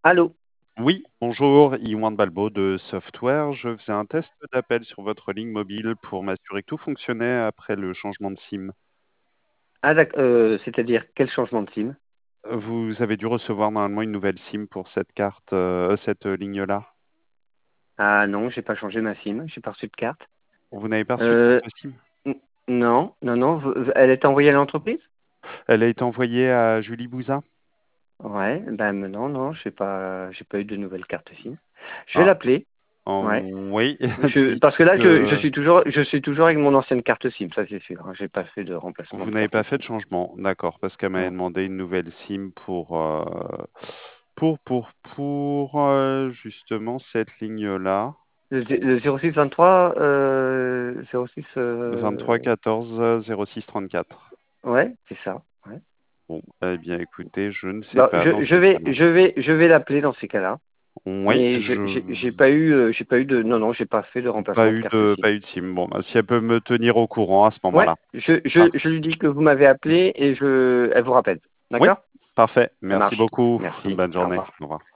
Allô? Oui, bonjour, Iwan Balbo de Software. Je faisais un test d'appel sur votre ligne mobile pour m'assurer que tout fonctionnait après le changement de SIM. Ah c'est-à-dire quel changement de SIM? Vous avez dû recevoir normalement une nouvelle SIM pour cette carte, cette ligne-là. Ah non, j'ai pas changé ma SIM, j'ai pas reçu de carte. Vous n'avez pas reçu de carte Euh, SIM? non, non, non, elle est envoyée à l'entreprise? Elle a été envoyée à Julie Bouzin? Ouais, ben non, non, j'ai pas eu de nouvelle carte SIM. Je vais Ah, l'appeler, ouais. oui, Parce que là, je puisque suis toujours avec mon ancienne carte SIM, ça c'est sûr, hein. J'ai pas fait de remplacement vous de n'avez carte pas fait de SIM. changement. D'accord, parce qu'elle m'avait Non. demandé une nouvelle SIM pour justement cette ligne-là. Le 06 23, 06, 23 14 06 34. ouais, c'est ça. Ouais. Bon, eh bien, écoutez, je ne sais Bah, pas je, dans je ces vais, cas-là. je vais, je vais l'appeler dans ces cas-là. Oui, Mais j'ai pas eu de, non, non, j'ai pas fait de remplacement de carte SIM. pas eu de SIM. Bon, bah, si elle peut me tenir au courant à ce Ouais, moment-là. je, je, Parfait. je lui dis que vous m'avez appelé et elle vous rappelle. Oui, D'accord? parfait. Ça Merci marche. beaucoup. Merci. Bonne Au journée. revoir. Au revoir.